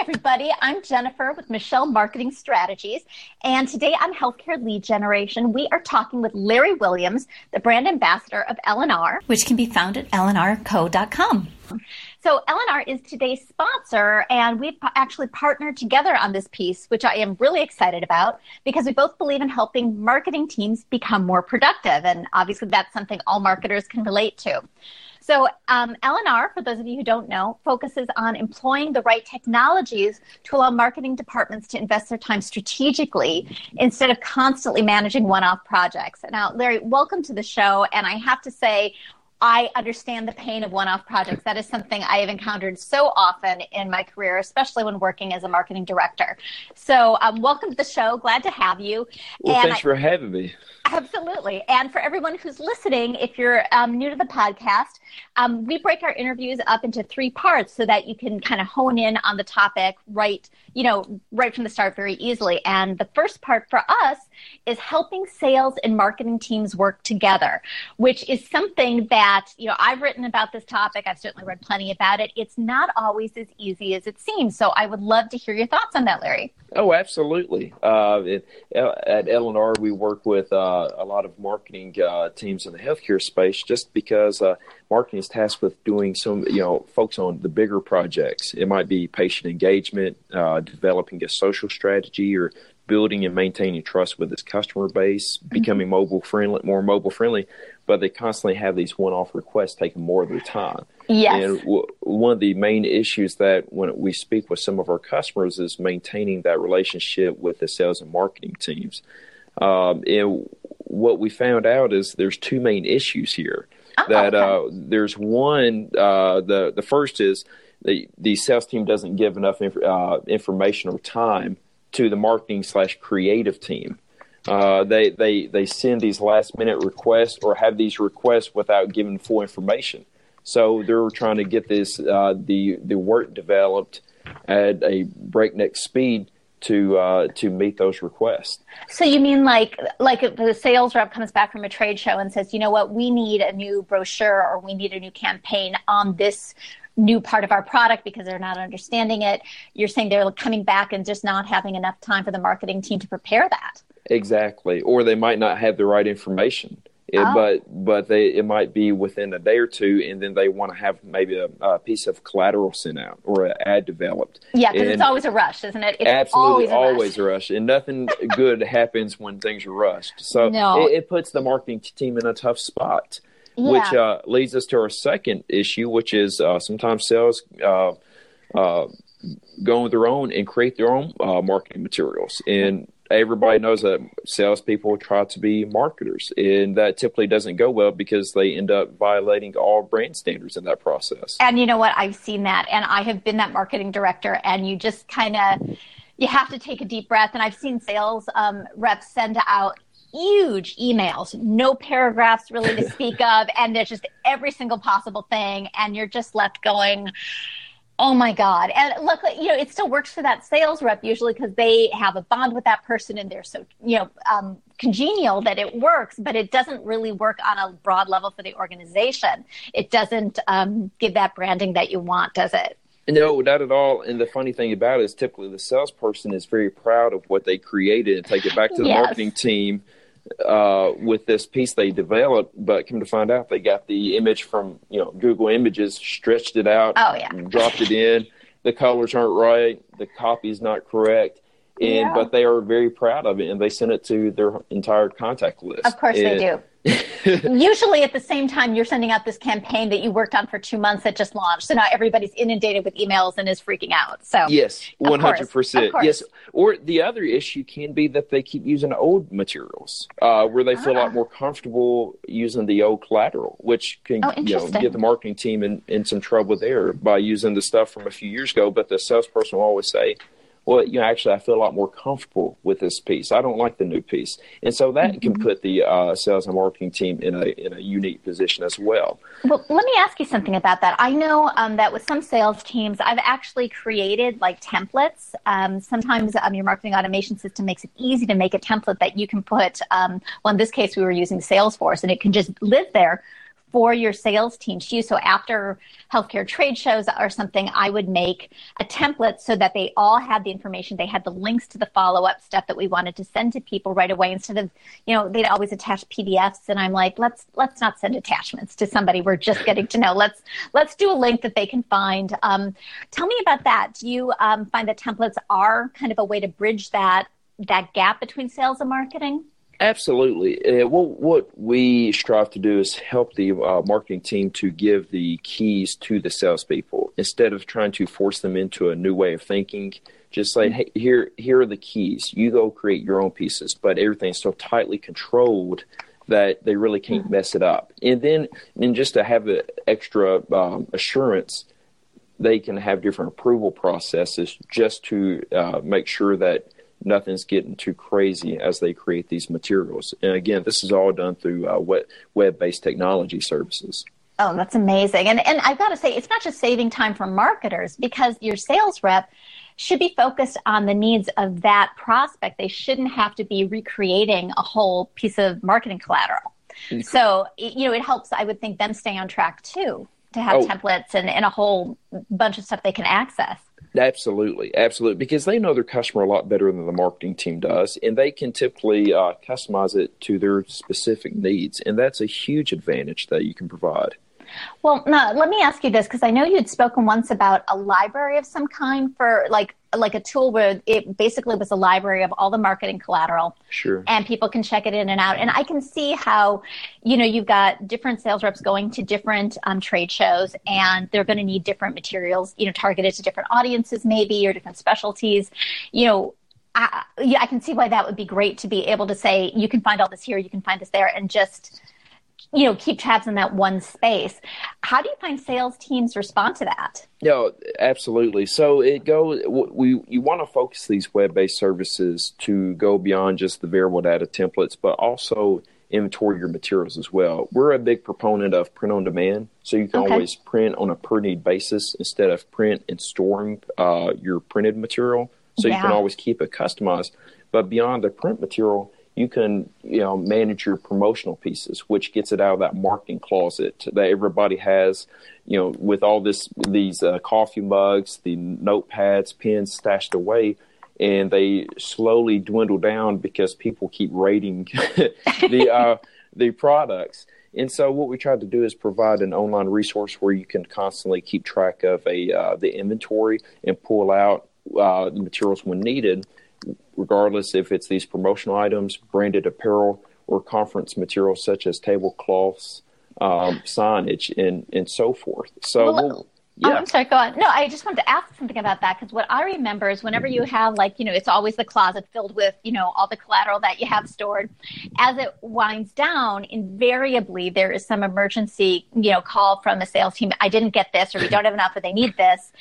everybody. I'm Jennifer with Michelle Marketing Strategies. And today on Healthcare Lead Generation, we are talking with Larry Williams, the brand ambassador of L&R, which can be found at lnrco.com. So L&R is today's sponsor, and we've actually partnered together on this piece, which I am really excited about because we both believe in helping marketing teams become more productive. And obviously that's something all marketers can relate to. So L&R, for those of you who don't know, focuses on employing the right technologies to allow marketing departments to invest their time strategically instead of constantly managing one-off projects. Now, Larry, welcome to the show. And I have to say, I understand the pain of one-off projects. That is something I have encountered so often in my career, especially when working as a marketing director. So welcome to the show. Glad to have you. Well, thanks for having me. Absolutely. And for everyone who's listening, if you're new to the podcast, we break our interviews up into 3 parts so that you can kind of hone in on the topic right from the start very easily. And the first part for us is helping sales and marketing teams work together, which is something that, I've written about this topic. I've certainly read plenty about it. It's not always as easy as it seems. So I would love to hear your thoughts on that, Larry. Oh, absolutely. At L&R, we work with a lot of marketing teams in the healthcare space just because marketing is tasked with doing some, focus on the bigger projects. It might be patient engagement, developing a social strategy, or building and maintaining trust with its customer base, becoming more mobile friendly, but they constantly have these one-off requests taking more of their time. Yes. And one of the main issues that when we speak with some of our customers is maintaining that relationship with the sales and marketing teams. And what we found out is there's 2 main issues here. There's one, the first is the sales team doesn't give enough information or time to the marketing/creative team. They send these last minute requests or have these requests without giving full information. So they're trying to get this the work developed at a breakneck speed to meet those requests. So you mean like if the sales rep comes back from a trade show and says, you know what, we need a new brochure or we need a new campaign on this new part of our product because they're not understanding it. You're saying they're coming back and just not having enough time for the marketing team to prepare that. Exactly. Or they might not have the right information. But it might be within a day or 2, and then they want to have maybe a piece of collateral sent out or an ad developed. Yeah, because it's always a rush, isn't it? It's absolutely always a rush. And nothing good happens when things are rushed. So it puts the marketing team in a tough spot, which leads us to our second issue, which is sometimes sales go on their own and create their own marketing materials. And everybody knows that salespeople try to be marketers, and that typically doesn't go well because they end up violating all brand standards in that process. And you know what? I've seen that, and I have been that marketing director, and you just you have to take a deep breath. And I've seen sales reps send out huge emails, no paragraphs really to speak of, and there's just every single possible thing, and you're just left going, oh my God. And look, it still works for that sales rep usually because they have a bond with that person and they're so, congenial that it works, but it doesn't really work on a broad level for the organization. It doesn't give that branding that you want, does it? No, not at all. And the funny thing about it is typically the salesperson is very proud of what they created and take it back to the marketing team with this piece they developed, but come to find out they got the image from Google Images, stretched it out, dropped it in. The colors aren't right, the copy is not correct, but they are very proud of it, and they send it to their entire contact list. Of course they do. Usually at the same time you're sending out this campaign that you worked on for 2 months that just launched. So now everybody's inundated with emails and is freaking out. So yes, 100%. Yes. Or the other issue can be that they keep using old materials where they feel a lot more comfortable using the old collateral, which can get the marketing team in some trouble there by using the stuff from a few years ago. But the salesperson will always say, well, actually, I feel a lot more comfortable with this piece. I don't like the new piece. And so that can put the sales and marketing team in a unique position as well. Well, let me ask you something about that. I know that with some sales teams, I've actually created like templates. Sometimes your marketing automation system makes it easy to make a template that you can put, well, in this case, we were using Salesforce, and it can just live there for your sales team to use. So after healthcare trade shows or something, I would make a template so that they all had the information. They had the links to the follow-up stuff that we wanted to send to people right away, instead of, they'd always attach PDFs. And I'm like, let's not send attachments to somebody we're just getting to know. Let's do a link that they can find. Tell me about that. Do you find that templates are kind of a way to bridge that gap between sales and marketing? Absolutely. What we strive to do is help the marketing team to give the keys to the salespeople instead of trying to force them into a new way of thinking. Just say, hey, here are the keys. You go create your own pieces, but everything's so tightly controlled that they really can't mess it up. And just to have the extra assurance, they can have different approval processes just to make sure that nothing's getting too crazy as they create these materials. And again, this is all done through web-based technology services. Oh, that's amazing. And I've got to say, it's not just saving time for marketers, because your sales rep should be focused on the needs of that prospect. They shouldn't have to be recreating a whole piece of marketing collateral. Mm-hmm. So, it helps, I would think, them stay on track too, to have templates and a whole bunch of stuff they can access. Absolutely. Because they know their customer a lot better than the marketing team does, and they can typically customize it to their specific needs. And that's a huge advantage that you can provide. Well, now, let me ask you this, because I know you'd spoken once about a library of some kind for like a tool where it basically was a library of all the marketing collateral. Sure. And people can check it in and out. And I can see how, you've got different sales reps going to different trade shows, and they're going to need different materials, targeted to different audiences maybe, or different specialties. I can see why that would be great to be able to say, you can find all this here, you can find this there, and just keep tabs in that one space. How do you find sales teams respond to that? No, absolutely. So you want to focus these web-based services to go beyond just the variable data templates, but also inventory your materials as well. We're a big proponent of print on demand, so you can always print on a per need basis instead of print and storing your printed material. So you can always keep it customized. But beyond the print material, you can, manage your promotional pieces, which gets it out of that marketing closet that everybody has, with all these coffee mugs, the notepads, pens stashed away, and they slowly dwindle down because people keep rating the products. And so what we tried to do is provide an online resource where you can constantly keep track of the inventory and pull out the materials when needed, regardless if it's these promotional items, branded apparel, or conference materials such as tablecloths, signage, and so forth. So, I'm sorry, go on. No, I just wanted to ask something about that, because what I remember is whenever you have, it's always the closet filled with, all the collateral that you have stored. As it winds down, invariably there is some emergency, call from a sales team. I didn't get this, or we don't have enough, or they need this.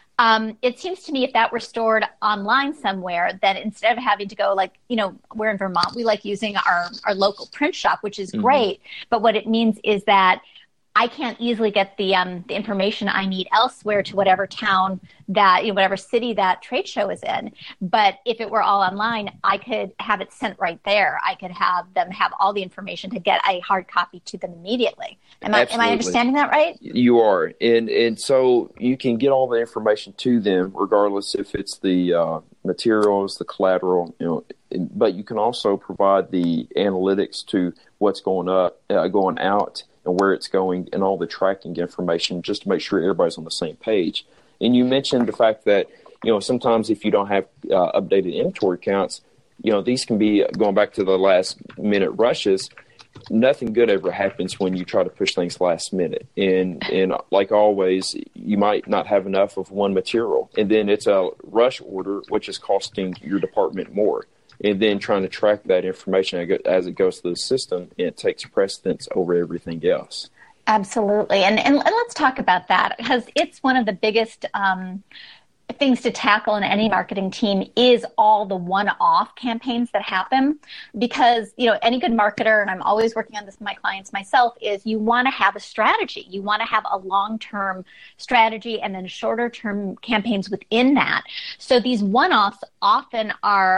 It seems to me if that were stored online somewhere, then instead of having to go we're in Vermont, we like using our local print shop, which is great. But what it means is that I can't easily get the information I need elsewhere to whatever town that, whatever city that trade show is in. But if it were all online, I could have it sent right there. I could have them have all the information to get a hard copy to them immediately. Am I understanding that right? You are. And so you can get all the information to them, regardless if it's the materials, the collateral, but you can also provide the analytics to what's going out, and where it's going, and all the tracking information, just to make sure everybody's on the same page. And you mentioned the fact that, sometimes if you don't have updated inventory counts, these can be, going back to the last minute rushes, nothing good ever happens when you try to push things last minute. And like always, you might not have enough of one material, and then it's a rush order, which is costing your department more. And then trying to track that information as it goes through the system, and it takes precedence over everything else. Absolutely. And let's talk about that, because it's one of the biggest things to tackle in any marketing team is all the one-off campaigns that happen. Because, any good marketer, and I'm always working on this with my clients myself, is you want to have a strategy. You want to have a long-term strategy and then shorter-term campaigns within that. So these one-offs often are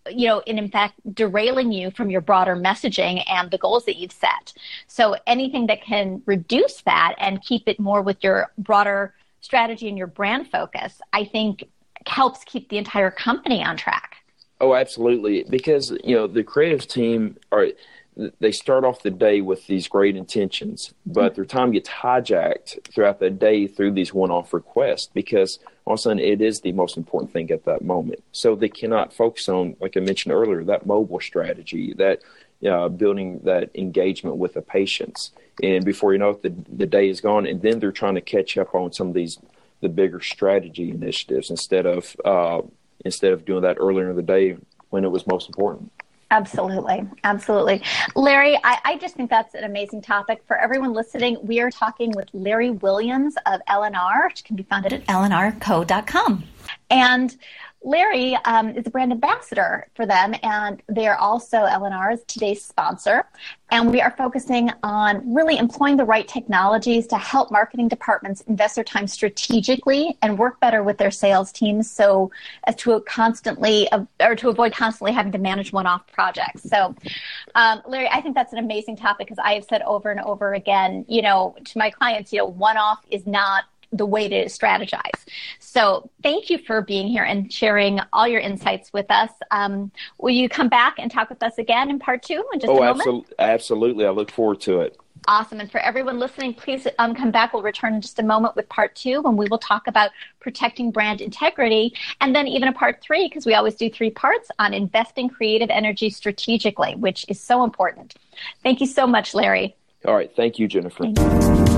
and in fact, derailing you from your broader messaging and the goals that you've set. So anything that can reduce that and keep it more with your broader strategy and your brand focus, I think helps keep the entire company on track. Oh, absolutely. Because, the creative team they start off the day with these great intentions, but their time gets hijacked throughout the day through these one-off requests because all of a sudden it is the most important thing at that moment. So they cannot focus on, like I mentioned earlier, that mobile strategy, that building that engagement with the patients. And before you know it, the day is gone, and then they're trying to catch up on some of the bigger strategy initiatives instead of doing that earlier in the day when it was most important. Absolutely. Absolutely. Larry, I just think that's an amazing topic. For everyone listening, we are talking with Larry Williams of L&R, which can be found at lnrco.com. And Larry is a brand ambassador for them, and they are also L&R's today's sponsor. And we are focusing on really employing the right technologies to help marketing departments invest their time strategically and work better with their sales teams so as to avoid constantly having to manage one-off projects. So, Larry, I think that's an amazing topic because I have said over and over again, to my clients, one-off is not the way to strategize. So thank you for being here and sharing all your insights with us. Will you come back and talk with us again in part 2 in just a moment? Absolutely. I look forward to it. Awesome. And for everyone listening, please come back. We'll return in just a moment with part 2 when we will talk about protecting brand integrity, and then even a part 3, because we always do 3 parts on investing creative energy strategically, which is so important. Thank you so much, Larry. All right. Thank you, Jennifer. Thank you.